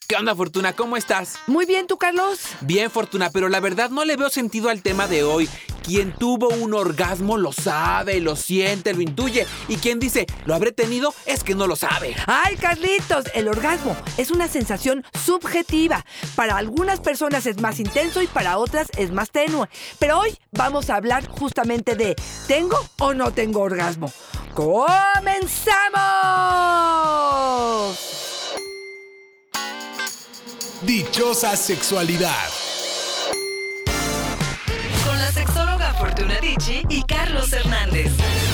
¿Qué onda, Fortuna? ¿Cómo estás? Muy bien, ¿tú, Carlos? Bien, Fortuna, pero la verdad no le veo sentido al tema de hoy. Quien tuvo un orgasmo lo sabe, lo siente, lo intuye. Y quien dice, lo habré tenido, es que no lo sabe. ¡Ay, Carlitos! El orgasmo es una sensación subjetiva. Para algunas personas es más intenso y para otras es más tenue. Pero hoy vamos a hablar justamente de ¿tengo o no tengo orgasmo? ¡Comenzamos! Dichosa sexualidad. Con la sexóloga Fortuna Dicci y Carlos Hernández.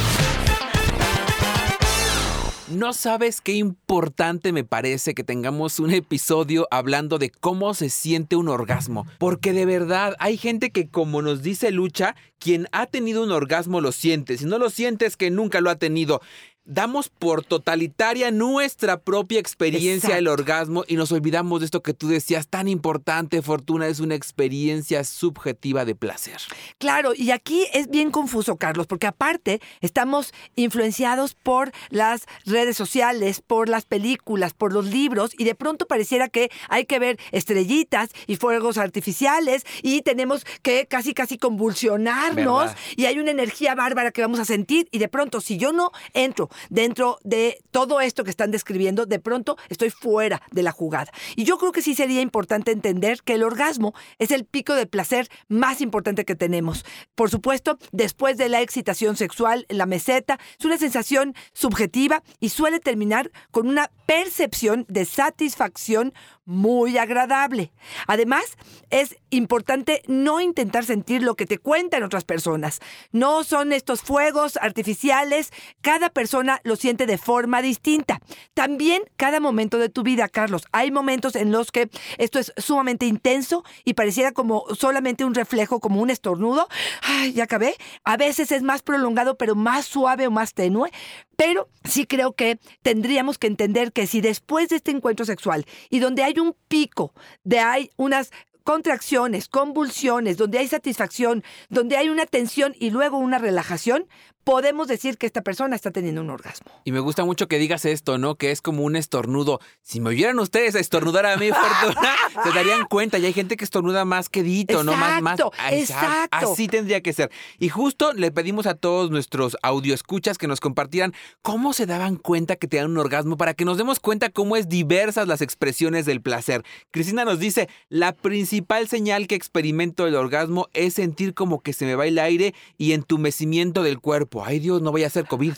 ¿No sabes qué importante me parece que tengamos un episodio hablando de cómo se siente un orgasmo? Porque de verdad hay gente que, como nos dice Lucha, quien ha tenido un orgasmo lo siente. Si no lo siente es que nunca lo ha tenido. Damos por totalitaria nuestra propia experiencia del orgasmo y nos olvidamos de esto que tú decías, tan importante, Fortuna, es una experiencia subjetiva de placer. Claro, y aquí es bien confuso, Carlos, porque aparte estamos influenciados por las redes sociales, por las películas, por los libros, y de pronto pareciera que hay que ver estrellitas y fuegos artificiales y tenemos que casi convulsionarnos, ¿verdad? Y hay una energía bárbara que vamos a sentir, y de pronto, si yo no entro dentro de todo esto que están describiendo, de pronto estoy fuera de la jugada. Y yo creo que sí sería importante entender que el orgasmo es el pico de placer más importante que tenemos. Por supuesto, después de la excitación sexual, la meseta, es una sensación subjetiva y suele terminar con una percepción de satisfacción muy agradable. Además, es importante no intentar sentir lo que te cuentan otras personas. No son estos fuegos artificiales. Cada persona lo siente de forma distinta. También cada momento de tu vida, Carlos. Hay momentos en los que esto es sumamente intenso y pareciera como solamente un reflejo, como un estornudo. ¡Ay, ya acabé! A veces es más prolongado, pero más suave o más tenue. Pero sí creo que tendríamos que entender que si después de este encuentro sexual y donde hay un pico, hay unas contracciones, convulsiones, donde hay satisfacción, donde hay una tensión y luego una relajación, podemos decir que esta persona está teniendo un orgasmo. Y me gusta mucho que digas esto, ¿no? Que es como un estornudo. Si me oyeran ustedes a estornudar a mí, Fortuna, se darían cuenta. Y hay gente que estornuda más quedito, ¿no? Más. Exacto. Así tendría que ser. Y justo le pedimos a todos nuestros audioescuchas que nos compartieran cómo se daban cuenta que tenían un orgasmo para que nos demos cuenta cómo es diversas las expresiones del placer. Cristina nos dice, la principal señal que experimento del orgasmo es sentir como que se me va el aire y entumecimiento del cuerpo. Ay, Dios, no vaya a ser COVID.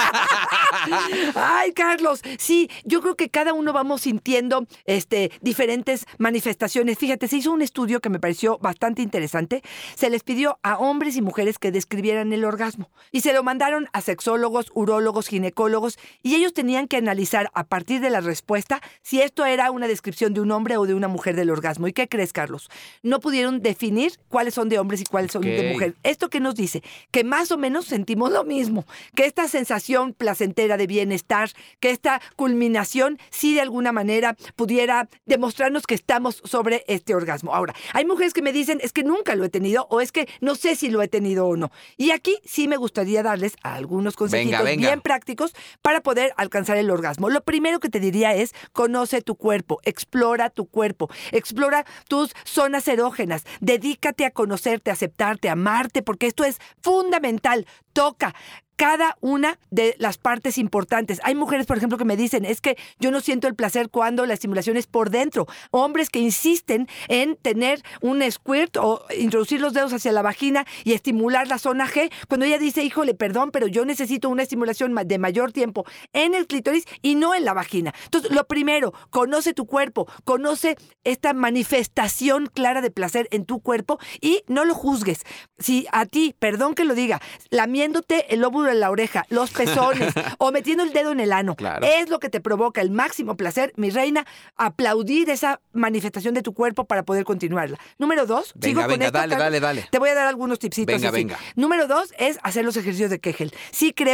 Ay, Carlos, sí, yo creo que cada uno vamos sintiendo diferentes manifestaciones. Fíjate, se hizo un estudio que me pareció bastante interesante. Se les pidió a hombres y mujeres que describieran el orgasmo y se lo mandaron a sexólogos, urólogos, ginecólogos, y ellos tenían que analizar a partir de la respuesta si esto era una descripción de un hombre o de una mujer del orgasmo. ¿Y qué crees, Carlos? No pudieron definir cuáles son de hombres y cuáles son de mujeres. ¿Esto qué nos dice? Que más o menos sentimos lo mismo, que esta sensación placentera de bienestar, que esta culminación sí de alguna manera pudiera demostrarnos que estamos sobre este orgasmo. Ahora, hay mujeres que me dicen, es que nunca lo he tenido o es que no sé si lo he tenido o no. Y aquí sí me gustaría darles algunos consejitos bien prácticos para poder alcanzar el orgasmo. Lo primero que te diría es, conoce tu cuerpo, explora tus zonas erógenas, dedícate a conocerte, a aceptarte, a amarte, porque esto es fundamental. Toca cada una de las partes importantes. Hay mujeres, por ejemplo, que me dicen, es que yo no siento el placer cuando la estimulación es por dentro. Hombres que insisten en tener un squirt o introducir los dedos hacia la vagina y estimular la zona G, cuando ella dice, híjole, perdón, pero yo necesito una estimulación de mayor tiempo en el clítoris y no en la vagina. Entonces, lo primero, conoce tu cuerpo, conoce esta manifestación clara de placer en tu cuerpo y no lo juzgues. Si a ti, perdón que lo diga, lamiéndote el lóbulo de la oreja, los pezones o metiendo el dedo en el ano, claro, es lo que te provoca el máximo placer, mi reina, aplaudir esa manifestación de tu cuerpo para poder continuarla. Número 2, venga, dale. Te voy a dar algunos tipsitos. Venga. Número 2 es hacer los ejercicios de Kegel. Sí creo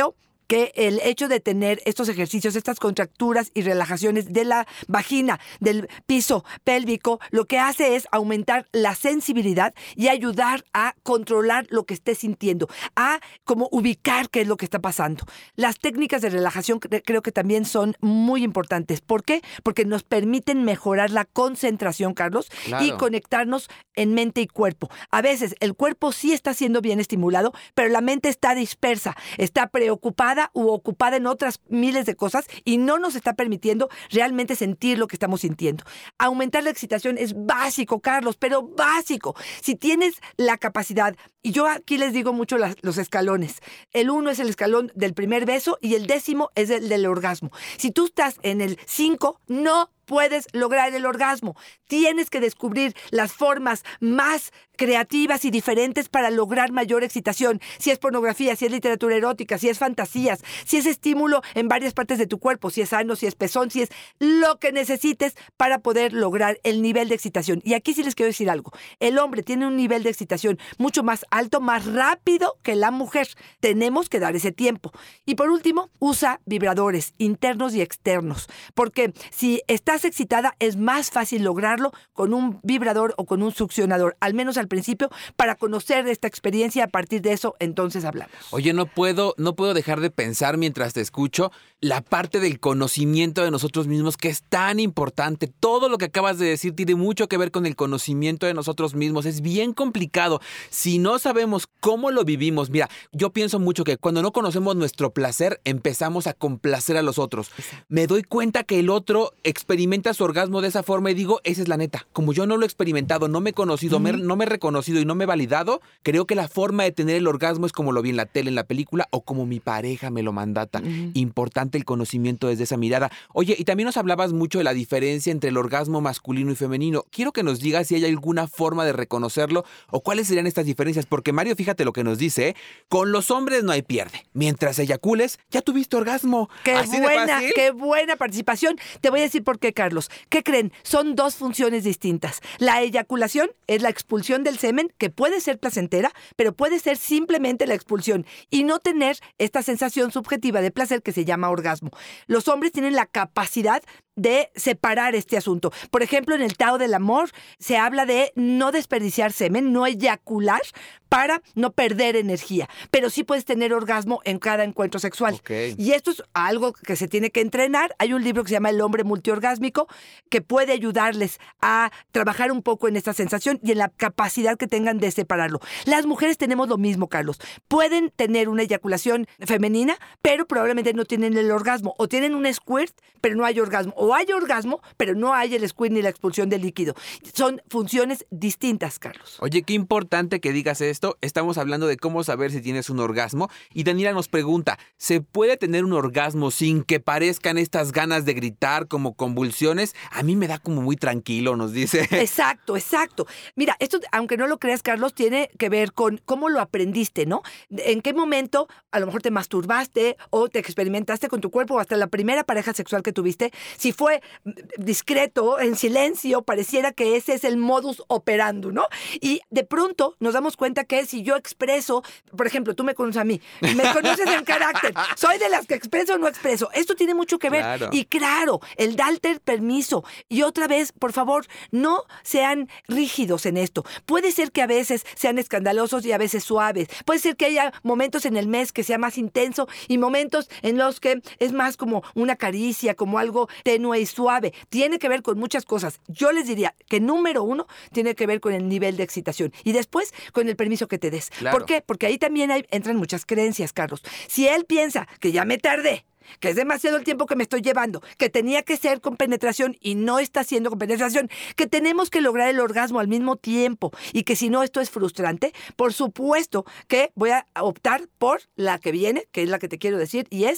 que el hecho de tener estos ejercicios, estas contracturas y relajaciones de la vagina, del piso pélvico, lo que hace es aumentar la sensibilidad y ayudar a controlar lo que estés sintiendo, a como ubicar qué es lo que está pasando. Las técnicas de relajación creo que también son muy importantes. ¿Por qué? Porque nos permiten mejorar la concentración, Carlos, Claro. y conectarnos en mente y cuerpo. A veces el cuerpo sí está siendo bien estimulado, pero la mente está dispersa, está preocupada u ocupada en otras miles de cosas y no nos está permitiendo realmente sentir lo que estamos sintiendo. Aumentar la excitación es básico, Carlos, pero básico. Si tienes la capacidad, y yo aquí les digo mucho los escalones. El 1 es el escalón del primer beso y el 10º es el del orgasmo. Si tú estás en el 5, no puedes lograr el orgasmo. Tienes que descubrir las formas más creativas y diferentes para lograr mayor excitación. Si es pornografía, si es literatura erótica, si es fantasías, si es estímulo en varias partes de tu cuerpo, si es ano, si es pezón, si es lo que necesites para poder lograr el nivel de excitación. Y aquí sí les quiero decir algo. El hombre tiene un nivel de excitación mucho más alto, más rápido que la mujer. Tenemos que dar ese tiempo. Y por último, usa vibradores internos y externos. Porque si estás excitada, es más fácil lograrlo con un vibrador o con un succionador, al menos al principio, para conocer esta experiencia. A partir de eso, entonces hablamos. Oye, no puedo dejar de pensar mientras te escucho la parte del conocimiento de nosotros mismos, que es tan importante. Todo lo que acabas de decir tiene mucho que ver con el conocimiento de nosotros mismos. Es bien complicado. Si no sabemos cómo lo vivimos, mira, yo pienso mucho que cuando no conocemos nuestro placer, empezamos a complacer a los otros. Me doy cuenta que el otro experimenta su orgasmo de esa forma y digo, esa es la neta. Como yo no lo he experimentado, no me he conocido, no me he reconocido y no me he validado, creo que la forma de tener el orgasmo es como lo vi en la tele, en la película, o como mi pareja me lo mandata. Importante el conocimiento desde esa mirada. Oye, y también nos hablabas mucho de la diferencia entre el orgasmo masculino y femenino. Quiero que nos digas si hay alguna forma de reconocerlo o cuáles serían estas diferencias, porque Mario, fíjate lo que nos dice, ¿eh? Con los hombres no hay pierde. Mientras eyacules, ya tuviste orgasmo. Así de fácil. Qué buena participación. Te voy a decir por qué, Carlos. ¿Qué creen? Son dos funciones distintas. La eyaculación es la expulsión del semen, que puede ser placentera, pero puede ser simplemente la expulsión y no tener esta sensación subjetiva de placer que se llama orgasmo. Los hombres tienen la capacidad de separar este asunto. Por ejemplo, en el Tao del Amor se habla de no desperdiciar semen, no eyacular para no perder energía, pero sí puedes tener orgasmo en cada encuentro sexual. Okay. Y esto es algo que se tiene que entrenar. Hay un libro que se llama El hombre multiorgásmico que puede ayudarles a trabajar un poco en esta sensación y en la capacidad que tengan de separarlo. Las mujeres tenemos lo mismo, Carlos. Pueden tener una eyaculación femenina, pero probablemente no tienen el orgasmo, o tienen un squirt, pero no hay orgasmo, o hay orgasmo, pero no hay el squirt ni la expulsión del líquido. Son funciones distintas, Carlos. Oye, qué importante que digas esto. Estamos hablando de cómo saber si tienes un orgasmo. Y Daniela nos pregunta, ¿se puede tener un orgasmo sin que parezcan estas ganas de gritar como convulsiones? A mí me da como muy tranquilo, nos dice. Exacto. Mira, esto, aunque no lo creas, Carlos, tiene que ver con cómo lo aprendiste, ¿no? En qué momento a lo mejor te masturbaste o te experimentaste con tu cuerpo, o hasta la primera pareja sexual que tuviste. Si fue discreto, en silencio, pareciera que ese es el modus operandi, ¿no? Y de pronto nos damos cuenta que si yo expreso, por ejemplo, tú me conoces a mí, me conoces en carácter, soy de las que expreso o no expreso. Esto tiene mucho que ver. Claro. Y claro, el darte permiso. Y otra vez, por favor, no sean rígidos en esto. Puede ser que a veces sean escandalosos y a veces suaves. Puede ser que haya momentos en el mes que sea más intenso y momentos en los que es más como una caricia, como algo tenue y suave. Tiene que ver con muchas cosas. Yo les diría que número 1 tiene que ver con el nivel de excitación y después con el permiso que te des. Claro. ¿Por qué? Porque ahí también entran muchas creencias, Carlos. Si él piensa que ya me tardé, que es demasiado el tiempo que me estoy llevando, que tenía que ser con penetración y no está siendo con penetración, que tenemos que lograr el orgasmo al mismo tiempo y que si no esto es frustrante, por supuesto que voy a optar por la que viene, que es la que te quiero decir, y es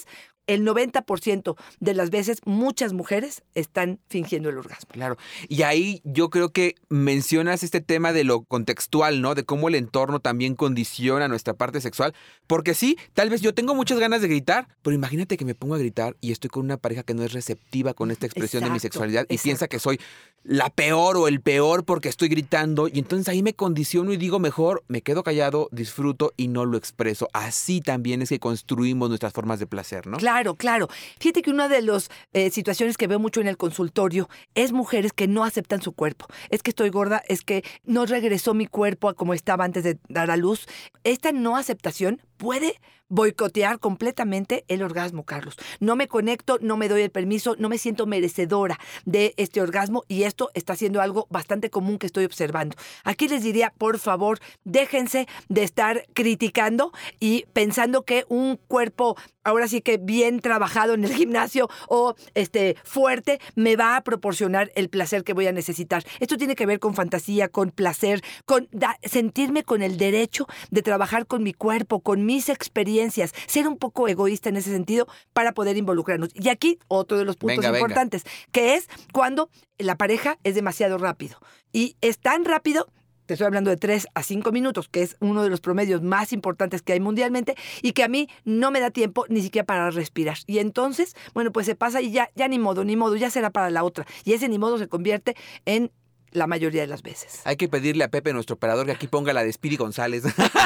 el 90% de las veces muchas mujeres están fingiendo el orgasmo. Claro. Y ahí yo creo que mencionas este tema de lo contextual, ¿no? De cómo el entorno también condiciona nuestra parte sexual. Porque sí, tal vez yo tengo muchas ganas de gritar, pero imagínate que me pongo a gritar y estoy con una pareja que no es receptiva con esta expresión de mi sexualidad y piensa que soy la peor o el peor porque estoy gritando. Y entonces ahí me condiciono y digo, mejor me quedo callado, disfruto y no lo expreso. Así también es que construimos nuestras formas de placer, ¿no? Claro, claro. Fíjate que una de las situaciones que veo mucho en el consultorio es mujeres que no aceptan su cuerpo. Es que estoy gorda, es que no regresó mi cuerpo a como estaba antes de dar a luz. Esta no aceptación puede boicotear completamente el orgasmo, Carlos. No me conecto, no me doy el permiso, no me siento merecedora de este orgasmo y esto está siendo algo bastante común que estoy observando. Aquí les diría, por favor, déjense de estar criticando y pensando que un cuerpo, ahora sí que bien trabajado en el gimnasio o fuerte, me va a proporcionar el placer que voy a necesitar. Esto tiene que ver con fantasía, con placer, con sentirme con el derecho de trabajar con mi cuerpo, con mis experiencias, ser un poco egoísta en ese sentido para poder involucrarnos. Y aquí otro de los puntos importantes, que es cuando la pareja es demasiado rápido. Y es tan rápido, te estoy hablando de 3 a 5 minutos, que es uno de los promedios más importantes que hay mundialmente y que a mí no me da tiempo ni siquiera para respirar. Y entonces, bueno, pues se pasa y ya ni modo, ya será para la otra. Y ese ni modo se convierte en la mayoría de las veces. Hay que pedirle a Pepe, nuestro operador, que aquí ponga la de Speedy González.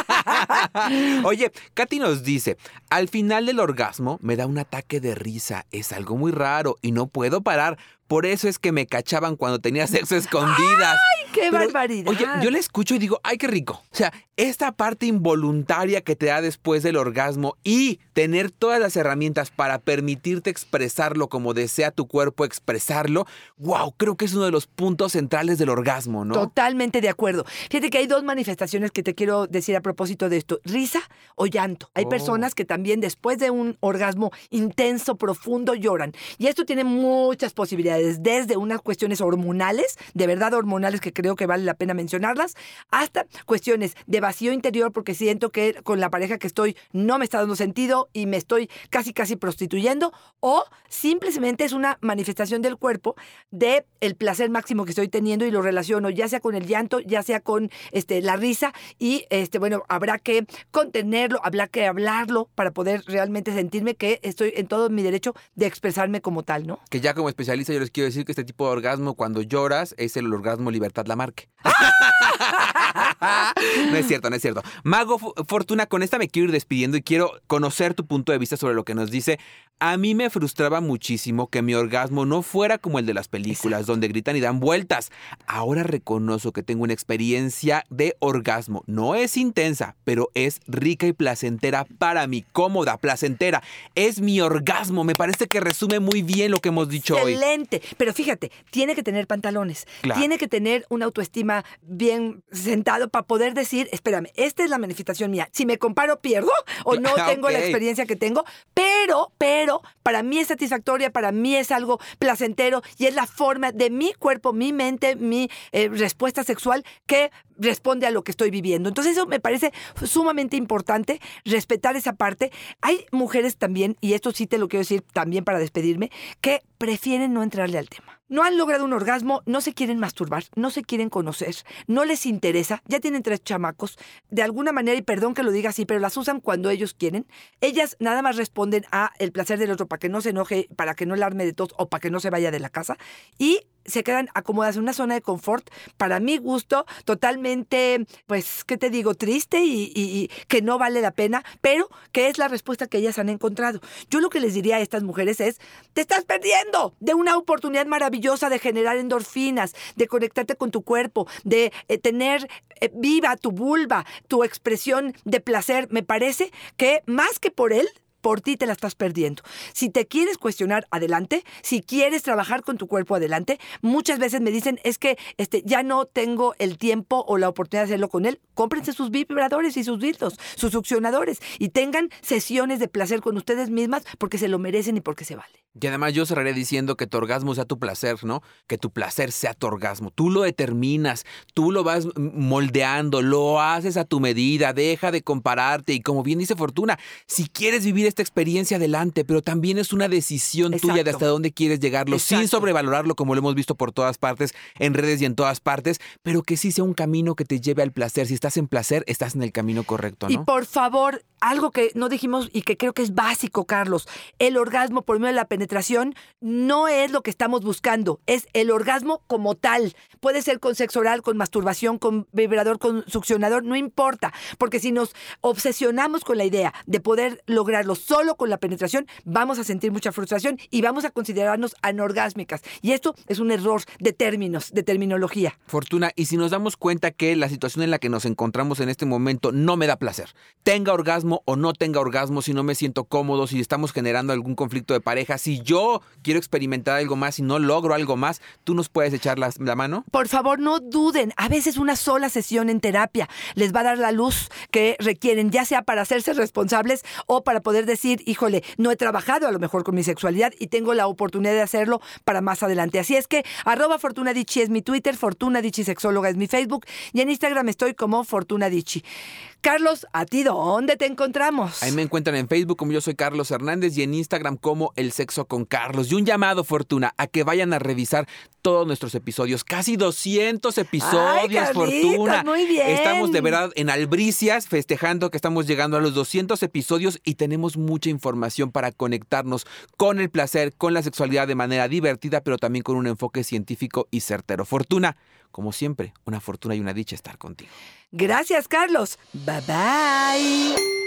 Oye, Katy nos dice, al final del orgasmo me da un ataque de risa. Es algo muy raro y no puedo parar. Por eso es que me cachaban cuando tenía sexo escondidas. ¡Ay, qué barbaridad! Oye, yo la escucho y digo, ¡ay, qué rico! O sea, esta parte involuntaria que te da después del orgasmo y tener todas las herramientas para permitirte expresarlo como desea tu cuerpo expresarlo, ¡wow! Creo que es uno de los puntos centrales del orgasmo, ¿no? Totalmente de acuerdo. Fíjate que hay 2 manifestaciones que te quiero decir a propósito de esto. Risa o llanto. Hay personas que también después de un orgasmo intenso, profundo, lloran. Y esto tiene muchas posibilidades. Desde unas cuestiones hormonales, de verdad hormonales que creo que vale la pena mencionarlas, hasta cuestiones de vacío interior porque siento que con la pareja que estoy no me está dando sentido y me estoy casi prostituyendo, o simplemente es una manifestación del cuerpo de el placer máximo que estoy teniendo y lo relaciono ya sea con el llanto, ya sea con la risa y bueno, habrá que contenerlo, habrá que hablarlo para poder realmente sentirme que estoy en todo mi derecho de expresarme como tal, ¿no? Que ya como especialista yo les quiero decir que este tipo de orgasmo, cuando lloras, es el orgasmo Libertad Lamarque. No es cierto, no es cierto. Mago Fortuna, con esta me quiero ir despidiendo y quiero conocer tu punto de vista sobre lo que nos dice. A mí me frustraba muchísimo que mi orgasmo no fuera como el de las películas, Exacto, donde gritan y dan vueltas. Ahora reconozco que tengo una experiencia de orgasmo. No es intensa, pero es rica y placentera para mí. Cómoda, placentera. Es mi orgasmo. Me parece que resume muy bien lo que hemos dicho hoy. Excelente. Pero fíjate, tiene que tener pantalones. Claro. Tiene que tener una autoestima bien sentado para poder decir, espérame, esta es la manifestación mía. Si me comparo, pierdo o no tengo la experiencia que tengo, pero para mí es satisfactoria, para mí es algo placentero y es la forma de mi cuerpo, mi mente, mi respuesta sexual que responde a lo que estoy viviendo. Entonces eso me parece sumamente importante, respetar esa parte. Hay mujeres también, y esto sí te lo quiero decir también para despedirme, que prefieren no entrarle al tema. No han logrado un orgasmo, no se quieren masturbar, no se quieren conocer, no les interesa, ya tienen 3 chamacos, de alguna manera, y perdón que lo diga así, pero las usan cuando ellos quieren. Ellas nada más responden a el placer del otro para que no se enoje, para que no le arme de tos o para que no se vaya de la casa y se quedan acomodadas en una zona de confort, para mi gusto, totalmente, pues, ¿qué te digo? Triste y que no vale la pena, pero que es la respuesta que ellas han encontrado. Yo lo que les diría a estas mujeres es, te estás perdiendo de una oportunidad maravillosa de generar endorfinas, de conectarte con tu cuerpo, de tener viva tu vulva, tu expresión de placer. Me parece que más que por él, por ti te la estás perdiendo. Si te quieres cuestionar, adelante. Si quieres trabajar con tu cuerpo, adelante. Muchas veces me dicen, es que ya no tengo el tiempo o la oportunidad de hacerlo con él. Cómprense sus vibradores y sus dildos, sus succionadores y tengan sesiones de placer con ustedes mismas porque se lo merecen y porque se vale. Y además yo cerraré diciendo que tu orgasmo sea tu placer, ¿no? Que tu placer sea tu orgasmo. Tú lo determinas, tú lo vas moldeando, lo haces a tu medida, deja de compararte. Y como bien dice Fortuna, si quieres vivir esta experiencia, adelante, pero también es una decisión tuya de hasta dónde quieres llegarlo, sin sobrevalorarlo como lo hemos visto por todas partes, en redes y en todas partes, pero que sí sea un camino que te lleve al placer. Si estás en placer, estás en el camino correcto, ¿no? Y por favor, algo que no dijimos y que creo que es básico, Carlos, el orgasmo por medio de la penetración no es lo que estamos buscando, es el orgasmo como tal. Puede ser con sexo oral, con masturbación, con vibrador, con succionador, no importa, porque si nos obsesionamos con la idea de poder lograrlo solo con la penetración, vamos a sentir mucha frustración y vamos a considerarnos anorgásmicas. Y esto es un error de términos, de terminología. Fortuna, y si nos damos cuenta que la situación en la que nos encontramos en este momento no me da placer, tenga orgasmo o no tenga orgasmo, si no me siento cómodo, si estamos generando algún conflicto de pareja, si yo quiero experimentar algo más y no logro algo más, ¿tú nos puedes echar la mano? Por favor, no duden. A veces una sola sesión en terapia les va a dar la luz que requieren, ya sea para hacerse responsables o para poder decir, híjole, no he trabajado a lo mejor con mi sexualidad y tengo la oportunidad de hacerlo para más adelante. Así es que @FortunaDicci es mi Twitter, FortunaDicci Sexóloga es mi Facebook y en Instagram estoy como FortunaDicci. Carlos, ¿a ti dónde te encontramos? Ahí me encuentran en Facebook como yo soy Carlos Hernández y en Instagram como El Sexo con Carlos. Y un llamado, Fortuna, a que vayan a revisar todos nuestros episodios. Casi 200 episodios, Carlitos, Fortuna. muy bien. Estamos de verdad en albricias festejando que estamos llegando a los 200 episodios y tenemos mucha información para conectarnos con el placer, con la sexualidad de manera divertida, pero también con un enfoque científico y certero. Fortuna, como siempre, una fortuna y una dicha estar contigo. Gracias, Carlos. Bye bye.